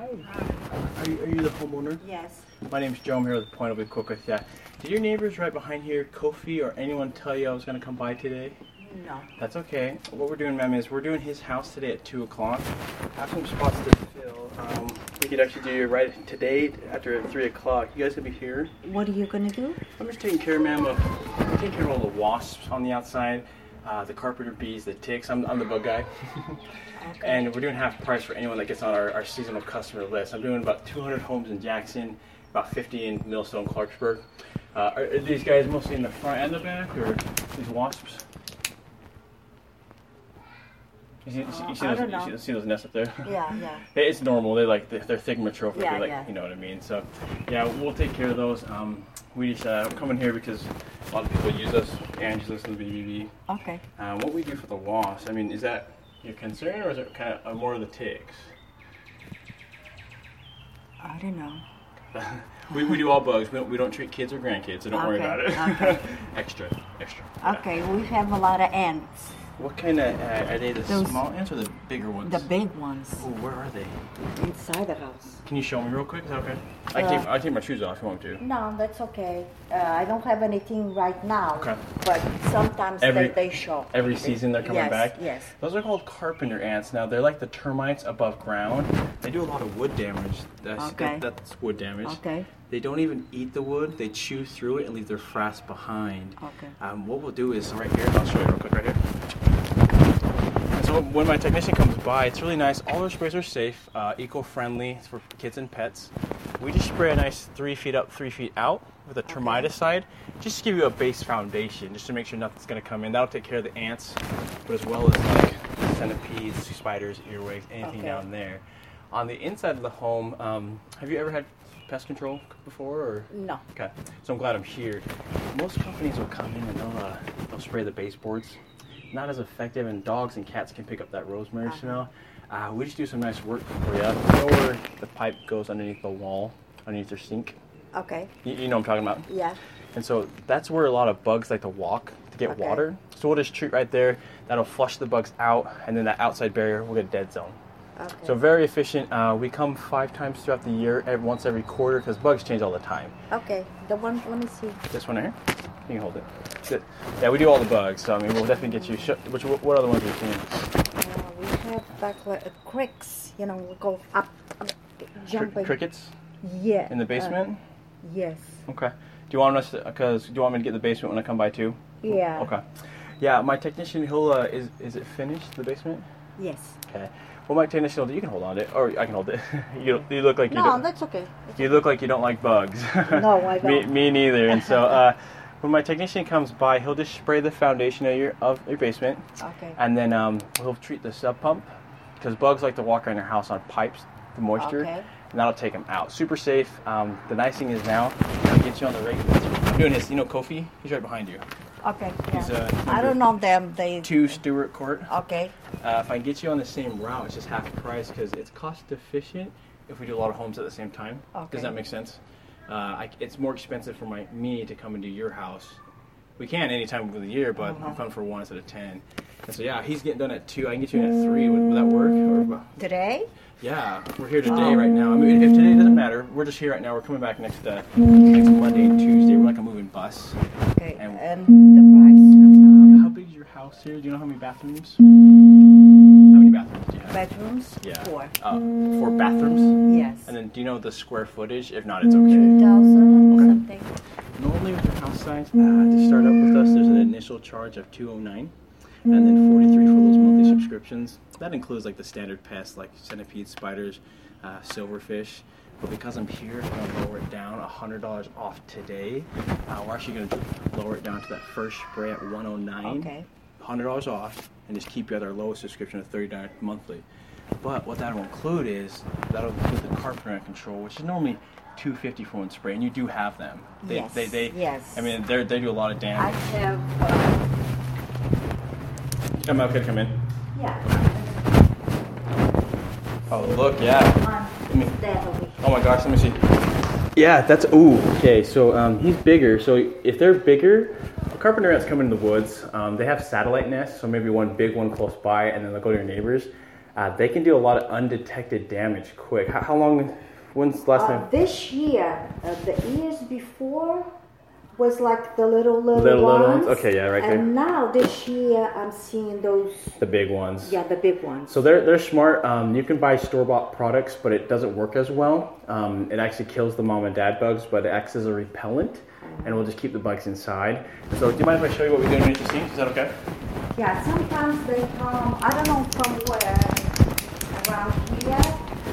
Are you the homeowner? Yes. My name's Joe. I'm here with Point. I'll be quick with you. Did your neighbors right behind here, Kofi or anyone, tell you I was going to come by today? No. That's okay. What we're doing, ma'am, is we're doing his house today at 2 o'clock. I have some spots to fill. We could actually do it right today after 3 o'clock. You guys gonna be here? What are you gonna do? I'm just taking care, ma'am, of all the wasps on the outside, the carpenter bees, the ticks. I'm the bug guy. Okay. And we're doing half price for anyone that gets on our seasonal customer list. I'm doing about 200 homes in Jackson, about 50 in Millstone, Clarksburg. Are these guys mostly in the front and the back, or these wasps? You see those nests up there? Yeah. It's normal. They're thigmotrophic. Yeah, yeah. You know what I mean. So, yeah, we'll take care of those. We just come in here because a lot of people use us. Angela's and the BBB. Okay. What we do for the wasps, I mean, is that your concern, or is it kind of more of the ticks? I don't know. we do all bugs. We don't treat kids or grandkids, so don't worry about it. Okay. Extra. Okay, we have a lot of ants. What kind of, are they Those- small ants or the bigger ones? The big ones. Oh, where are they? Inside the house. Can you show me real quick? Is that okay? I take my shoes off if you want me to. No, that's okay. I don't have anything right now. Okay. But sometimes they show. Every season they're coming back? Yes. Those are called carpenter ants. Now, they're like the termites above ground. They do a lot of wood damage. That's wood damage. Okay. They don't even eat the wood. They chew through it and leave their frass behind. Okay. What we'll do is, right here, I'll show you real quick right here. And so when my technician comes by, it's really nice. All our sprays are safe, eco-friendly for kids and pets. We just spray a nice 3 feet up, 3 feet out with a termiticide, just to give you a base foundation, just to make sure nothing's going to come in. That'll take care of the ants, but as well as like centipedes, spiders, earwigs, anything down there. On the inside of the home, have you ever had pest control before? Or? No. Okay, so I'm glad I'm here. Most companies will come in and they'll spray the baseboards. Not as effective, and dogs and cats can pick up that rosemary smell. We just do some nice work for you. You know where the pipe goes underneath the wall, underneath your sink? Okay. You know what I'm talking about? Yeah. And so that's where a lot of bugs like to walk to get water. So we'll just treat right there. That'll flush the bugs out, and then that outside barrier will get a dead zone. Okay. So very efficient. We come 5 times throughout the year, once every quarter, because bugs change all the time. Okay. The one, let me see. This one right here? You can hold it. Good. Yeah, we do all the bugs, so I mean, we'll definitely get you. What other ones are you seeing? We have like cricks, we go up jumping. Crickets? Yeah. In the basement? Yes. Okay. Do you want me to get the basement when I come by too? Yeah. Okay. Yeah, my technician, he'll, is it finished, the basement? Yes. Okay. Well, my technician will do, you can hold on to it, or I can hold it. you look like you No, don't. that's okay. You look like you don't like bugs. No, I don't. me neither. And so, when my technician comes by, he'll just spray the foundation of your basement. Okay. And then he'll treat the sub pump, because bugs like to walk around your house on pipes, the moisture, Okay. and that'll take them out. Super safe. The nice thing is now, I'll get you on the regular. I'm doing this. You know Kofi? He's right behind you. Okay. He's, Yeah. I don't know them. 2 Stewart Court. Okay. If I get you on the same route, it's just half the price because it's cost efficient if we do a lot of homes at the same time. Okay. Does that make sense? It's more expensive for me to come into your house. We can any time of the year, but I'm coming for 1 instead of 10. And so yeah, he's getting done at 2. I can get you in at 3. Would that work? Or, Today? yeah, we're here today right now. I mean, if today doesn't matter, we're just here right now. We're coming back next Monday and Tuesday. We're like a moving bus. Okay. And- And the How big is your house here? Do you know how many bathrooms? How many bathrooms do you have? price? Bedrooms? Yeah. 4. 4 bathrooms? Yes. And then do you know the square footage? If not, it's okay. 2,000 something. Normally with your house size, to start up with us, there's an initial charge of $209, and then $43 for those monthly subscriptions. That includes like the standard pests like centipedes, spiders, silverfish. But because I'm here, I'm going to lower it down $100 off today. We're actually going to lower it down to that first spray at $109. Okay. $100 off, and just keep you at our lowest subscription of $30 monthly. But what that'll include is that'll include the carpenter ant control, which is normally $250 for one spray, and you do have them. Yes. Yes. I mean, they do a lot of I damage. have. Am I okay to come in? Yeah. Oh, look, yeah. That over here. Oh my gosh, let me see. Yeah, that's, ooh, okay, so he's bigger. So if they're bigger, carpenter ants come in the woods. They have satellite nests, so maybe one big one close by, and then they'll go to your neighbors. they can do a lot of undetected damage quick. How long? When's the last time? This year, the years before was like the little ones. ones. Okay, yeah, right there. And now this year, I'm seeing those. The big ones. Yeah, the big ones. So they're smart. You can buy store-bought products, but it doesn't work as well. It actually kills the mom and dad bugs, but it acts as a repellent, and will just keep the bugs inside. So do you mind if I show you what we do underneath the sink? Is that okay? Yeah, sometimes they come, I don't know from where, around here.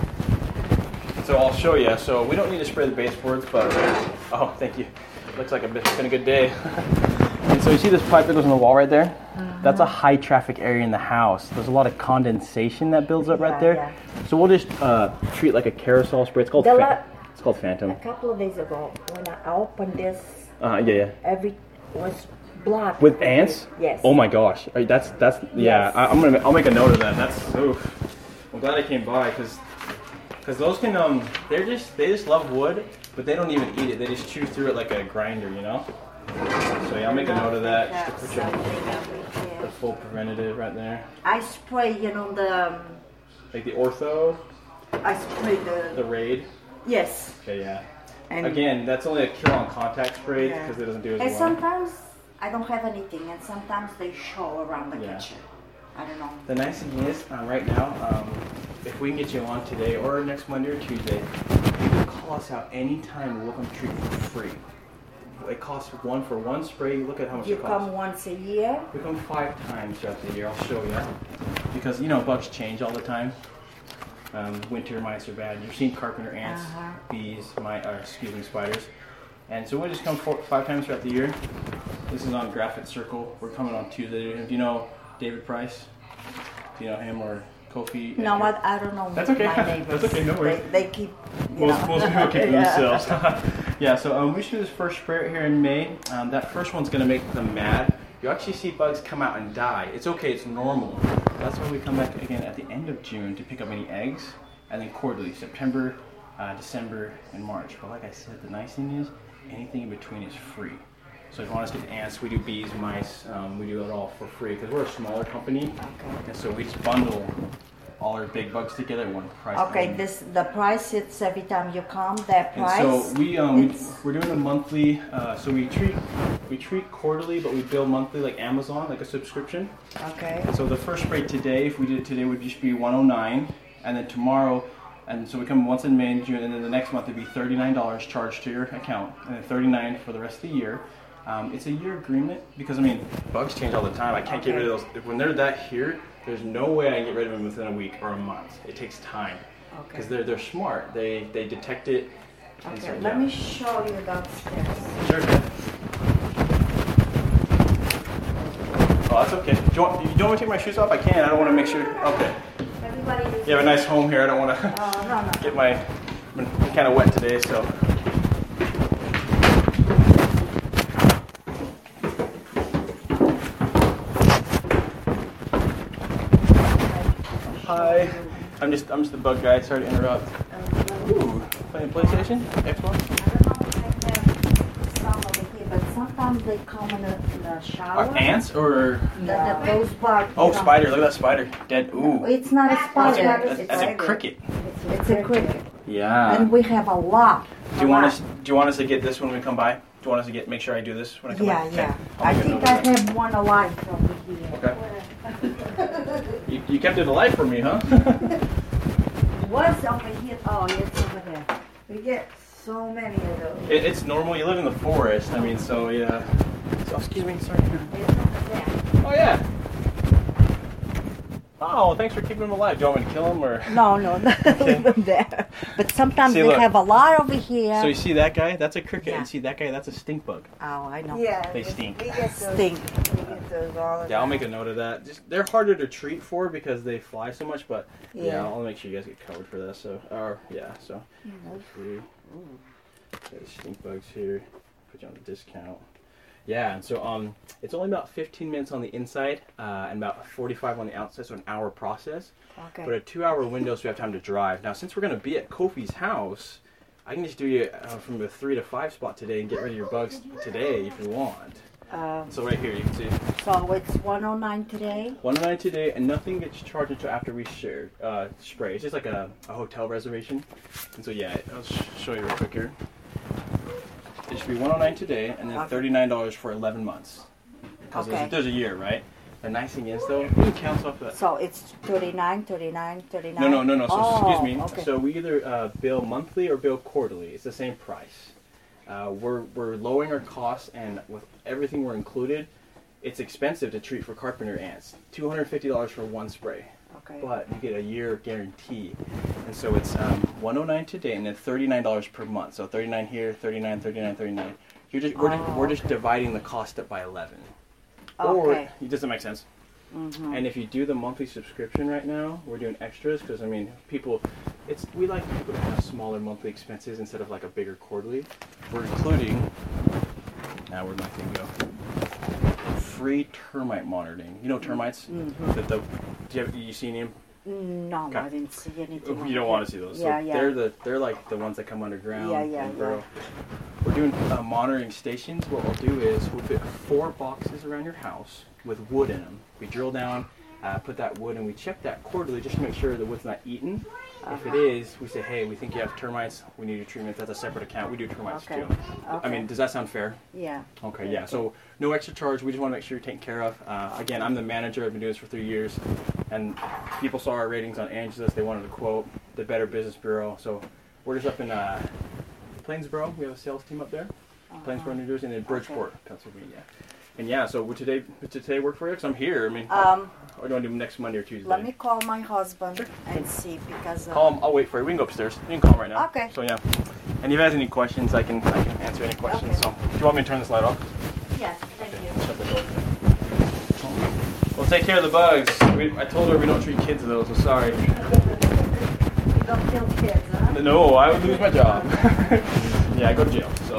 So I'll show you. So we don't need to spray the baseboards, but oh, thank you. Looks like it's been a good day. And so you see this pipe that goes on the wall right there? That's a high traffic area in the house. There's a lot of condensation that builds up right there. Yeah. So we'll just treat like a carousel spray. It's called it's called Phantom. A couple of days ago, when I opened this, every was blocked with ants. Yes. Oh my gosh. That's yeah. Yes. I'll make a note of that. That's oof. I'm glad I came by because those can they just love wood, but they don't even eat it. They just chew through it like a grinder, you know. So yeah, I'll make a note of that. Just to put the full preventative right there. I spray, the like the Ortho. I spray the Raid. Yes. Okay, yeah. And again, that's only a kill-on contact spray because it doesn't do as well. And sometimes I don't have anything, and sometimes they show around the kitchen. I don't know. The nice thing is, right now, if we can get you on today or next Monday or Tuesday, you can call us out anytime. We'll come treat for free. It costs for one spray. Look at how much it costs. You come once a year? We come 5 times throughout the year. I'll show you. Because, bugs change all the time. Winter mice are bad. You've seen carpenter ants, bees, spiders. And so we just come 5 times throughout the year. This is on Graphic Circle. We're coming on Tuesday. Do you know David Price? Do you know him or Kofi? No, I don't know. That's okay. My neighbors. That's okay. No worries. They keep. Most people keep themselves. Yeah. So we should do this first spray here in May. That first one's gonna make them mad. You actually see bugs come out and die. It's okay. It's normal. That's why we come back again at the end of June to pick up any eggs, and then quarterly, September, December, and March. But like I said, the nice thing is anything in between is free. So if you want us to get ants, we do bees, mice, we do it all for free because we're a smaller company, and so we just bundle all our big bugs together at one price. Okay, the price it's every time you come. That price. And so we're doing a monthly. So we treat quarterly, but we bill monthly, like Amazon, like a subscription. Okay. So the first spray today, if we did it today, would just be $109, and then tomorrow. And so we come once in May and June, and then the next month it'd be $39 charged to your account, and then $39 for the rest of the year. It's a year agreement because bugs change all the time. I can't get rid of those. When they're that here, there's no way I can get rid of them within a week or a month. It takes time because they're smart. They detect it. Okay, let me show you downstairs. Sure. Oh, that's okay. Do you want me to take my shoes off? I can. I don't want to make sure. Okay. You have a nice home here. I don't want to get I'm kind of wet today, so. Hi. I'm just the bug guy. Sorry to interrupt. Ooh, playing PlayStation? Xbox? I don't know if I have some over here, but sometimes they come in the shower. Are ants or? Those bugs. Oh, spider! Look at that spider. Dead. Ooh. It's not a spider. That's a cricket. It's a cricket. Yeah. And we have a lot. Do you want us to get this when we come by? Do you want us to make sure I do this when I come by? Yeah. I think I have one alive over here. Okay. You kept it alive for me, huh? It was over here. Oh, it's over there. We get so many of those. It's normal. You live in the forest. So yeah. So, excuse me. Sorry. It's over there. Oh yeah. Oh, thanks for keeping them alive. Do you want me to kill them or? No, leave them there. But sometimes they have a lot over here. So you see that guy? That's a cricket. And see that guy? That's a stink bug. Oh, I know. Yeah. They stink. We get those, stink. We get those all the Yeah, I'll time. make a note of that. They're harder to treat for because they fly so much, but yeah, I'll make sure you guys get covered for that. So, There's stink bugs here. Put you on the discount. Yeah, and so it's only about 15 minutes on the inside and about 45 on the outside, so an hour process. Okay. But a 2-hour window, so we have time to drive. Now, since we're going to be at Kofi's house, I can just do you from a 3 to 5 spot today and get rid of your bugs today if you want. So right here you can see So it's 109 today. 109 today, and nothing gets charged until after we spray. It's just like a hotel reservation. And so yeah, I'll show you real quick here. It should be 109 today, and then $39 for 11 months. Because there's a year, right? The nice thing is though, it counts off that. So it's 39. No. So excuse me. Okay. So we either bill monthly or bill quarterly. It's the same price. We're lowering our costs, and with everything we're included, it's expensive to treat for carpenter ants. $250 for one spray. Okay. But you get a year guarantee. And so it's $109 today, and then $39 per month. So 39 here, 39, 39, 39. We're just dividing the cost up by 11. Okay. Or, does that make sense? Mm-hmm. And if you do the monthly subscription right now, we're doing extras because I mean, we like people to have smaller monthly expenses instead of like a bigger quarterly. We're including. Now where'd my thing go? Free termite monitoring. You know termites? Mm-hmm. You seen them? No, Okay. I didn't see anything. You don't want to see those. Yeah, so yeah. They're like the ones that come underground and burrow. Yeah. We're doing monitoring stations. What we'll do is we'll fit 4 boxes around your house with wood in them. We drill down, put that wood, and we check that quarterly just to make sure the wood's not eaten. If it is, we say, hey, we think you have termites. We need your treatment. That's a separate account. We do termites too. Okay. I mean, does that sound fair? Yeah. Okay, yeah. So no extra charge. We just want to make sure you're taken care of. Again, I'm the manager. I've been doing this for 3 years. And people saw our ratings on Angelus. They wanted to quote the Better Business Bureau. So we're just up in Plainsboro. We have a sales team up there. Plainsboro, New Jersey, and then Bridgeport, Pennsylvania. And yeah, so would today work for you? Because I'm here. I mean, or do you want to do next Monday or Tuesday? Let me call my husband and see because. Call him. I'll wait for you. We can go upstairs. You can call him right now. Okay. So yeah. And if you guys any questions, I can answer any questions. Okay. So do you want me to turn this light off? Yes, thank you. Shut the door. We'll take care of the bugs. I told her we don't treat kids though, so sorry. You don't kill kids, huh? No, I would lose my job. Yeah, I go to jail. So.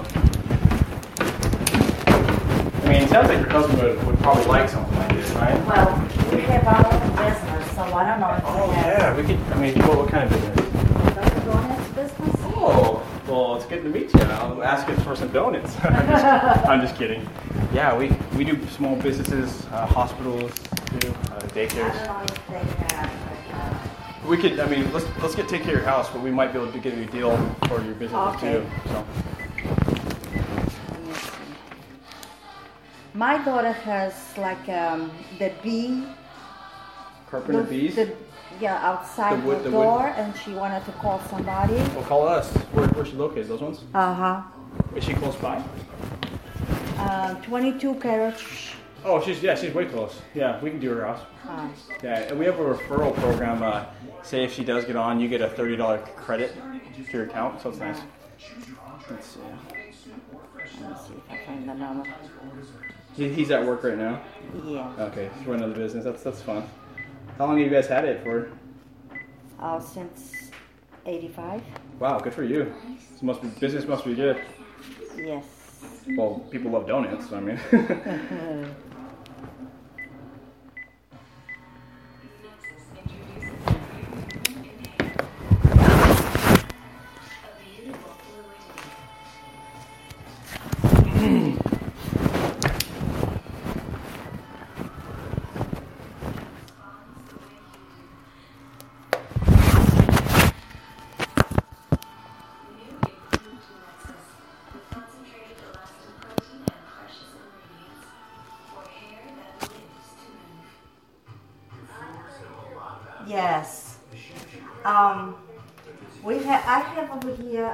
I mean, it sounds like your husband would probably like something like this, right? Well, we have our own business, so I don't know if Oh he has. yeah, we could. I mean, what kind of business? Donuts business? Oh, well, it's good to meet you. I'll ask you for some donuts. I'm just kidding. Yeah, we do small businesses, hospitals, daycares. I don't know if they have. We could. I mean, let's take care of your house, but we might be able to get you a deal for your business Okay. too. So. Let me see. My daughter has like the bee. Carpenter bees. Outside The wood- the the door, wood. and she wanted to call somebody. Well, call us. Where's she located? Those ones? Uh-huh. Is she close by? 22 carriage. Oh, she's way close. Yeah, we can do her house. Yeah, and we have a referral program. Say if she does get on, you get a $30 credit to your account, so it's nice. Let's see. Let me see if I find the number. He's at work right now. Yeah. Okay, he's running the business. That's fun. How long have you guys had it for? Since 85. Wow, good for you. Business must be good. Yes. Well, people love donuts, so I mean. Yes. I have over here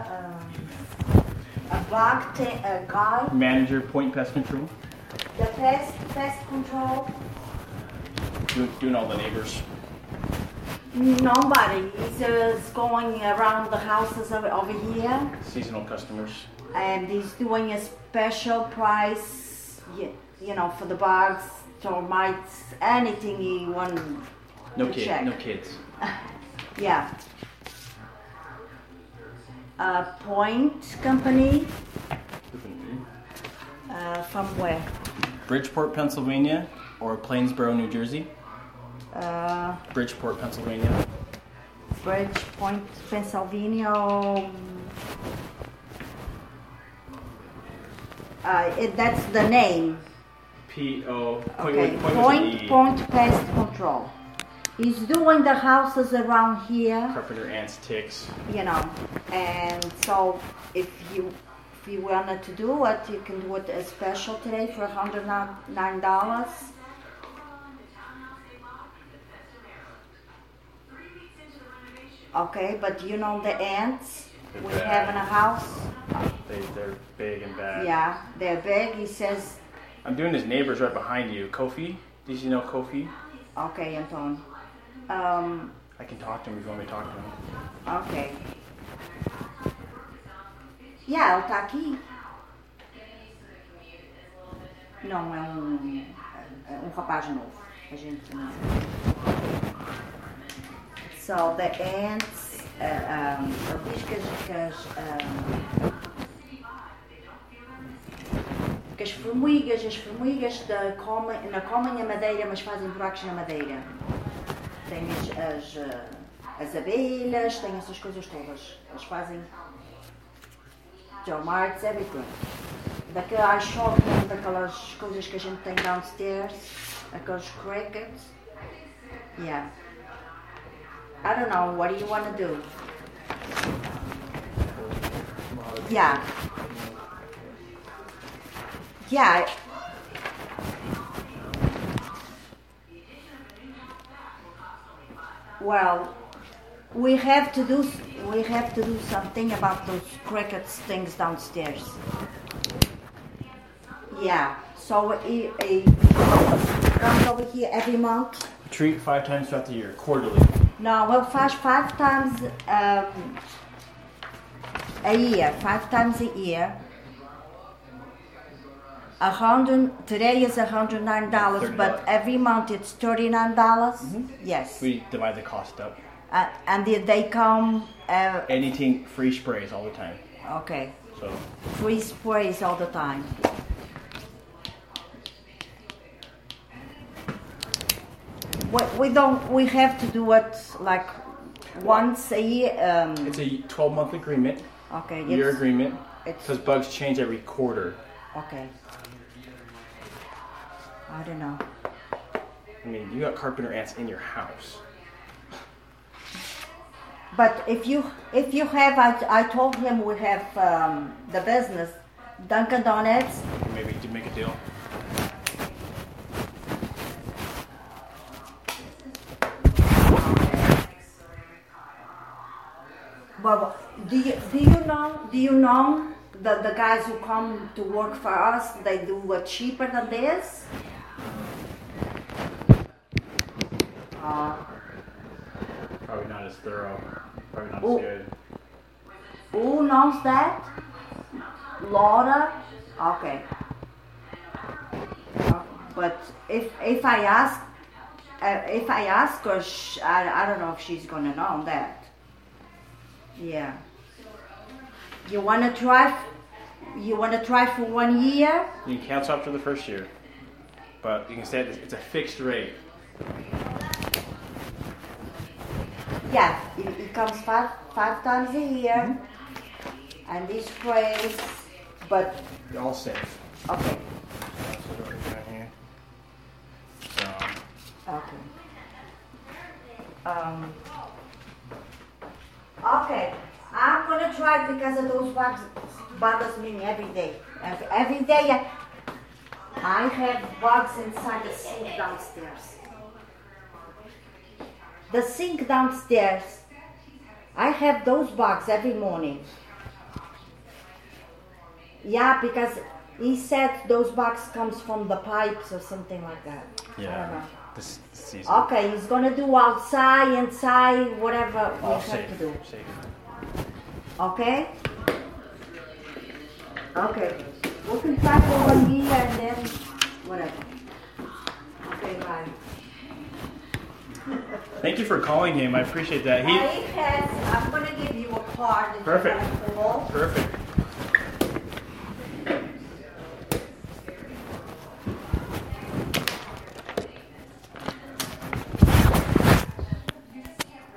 a guy. Manager, Point Pest Control. The pest control. Doing all the neighbors. Nobody is going around the houses over here, Seasonal customers. and he's doing a special price, for the bugs, termites, anything he want No to kids. check. No kids. Yeah. Point Company. From where? Bridgeport, Pennsylvania, or Plainsboro, New Jersey. Bridgeport, Pennsylvania. Bridgepoint, Pennsylvania. That's the name. P-O. Okay, Point Point Pest Control. He's doing the houses around here, Carpenter ants, ticks. you know, and so if you wanted to do it, you can do it as special today for $109. Okay, but you know the ants They're we bad. have in a house? They're big and bad. Yeah, they're big. He says, I'm doing his neighbors right behind you. Kofi? Did you know Kofi? okay, Anton. I can talk to him if you want me to talk to him. Ok. Yeah, ele está aqui. Não, é um rapaz novo. A gente não. So the ants, ele diz que as formigas não comem a madeira, mas fazem buracos na madeira. Tem as abelhas, tem essas coisas todas. Eles fazem termites, everything. Daquelas chove mesmo, daquelas coisas que a gente tem downstairs, aqueles crickets. Yeah. I don't know, what do you want to do? Yeah. Yeah. Well, we have to do something about those crickets things downstairs. Yeah. So he comes over here every month. Treat 5 times throughout the year, quarterly. No, well, faz 5 times a year. 5 times a year. Today is $109, but every month it's $39. Mm-hmm. Yes. We divide the cost up. And they come. Anything free sprays all the time. Okay. So free sprays all the time. We have to do it like once a year. It's a 12-month agreement. Okay. Year agreement. Because bugs change every quarter. Okay. I don't know. I mean, you got carpenter ants in your house. But if you have, I told him we have the business, Dunkin' Donuts. Maybe to make a deal. Well, do you know the guys who come to work for us? They do it cheaper than this. Probably not as thorough. Probably not Ooh. as good. Who knows that? Laura? Okay. But if I ask her, I don't know if she's gonna know that. Yeah. You wanna try for 1 year? You can cancel after the first year, but you can say it's a fixed rate. Yeah, it comes five times a year, and these sprays, but You're all safe. okay. That's what we're doing here. So, Okay. Okay. I'm gonna try because of those bugs bothers me every day. Every day I have bugs inside the sink downstairs. The sink downstairs, I have those bugs every morning. Yeah, because he said those bugs comes from the pipes or something like that. I don't know. this season. Okay, he's gonna do outside, inside, whatever we All have safe. to do. Safe. Okay? Okay. We can try for 1 year and then whatever. Okay, bye. Thank you for calling him. I appreciate that. I'm gonna give you a card that Perfect. you're gonna pull. Perfect.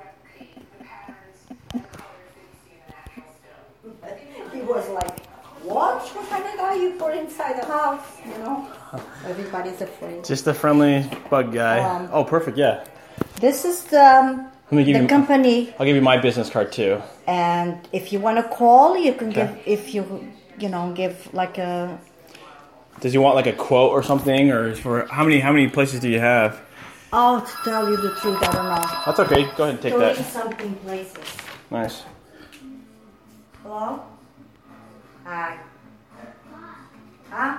He was like, what? Watch what kind of guy you put inside the house, you know. Everybody's afraid. Just a friendly bug guy. Oh, perfect. Yeah. This is the company. I'll give you my business card too. And if you want to call, you can give. If give like a. Does he want like a quote or something, or for how many places do you have? Oh, to tell you the truth, I don't know. That's okay. Go ahead and take that. 30-something places. Nice. Hello? Hi. Huh?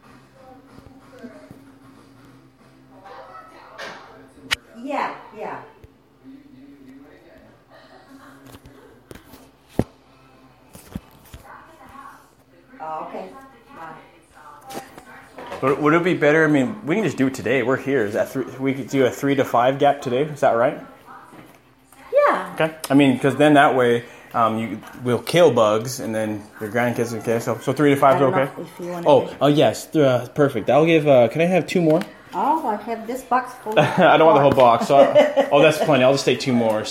Yeah. Oh, okay. Bye. Would it be better? I mean, we can just do it today. We're here. Is that we could do a 3 to 5 gap today? Is that right? Yeah. Okay. I mean, because then that way we'll kill bugs, and then your grandkids will okay. So 3 to 5 is okay. If you want Yes. Perfect. I'll give. Can I have 2 more? Oh, I have this box full. I don't want the whole box. So that's plenty. I'll just take 2 more.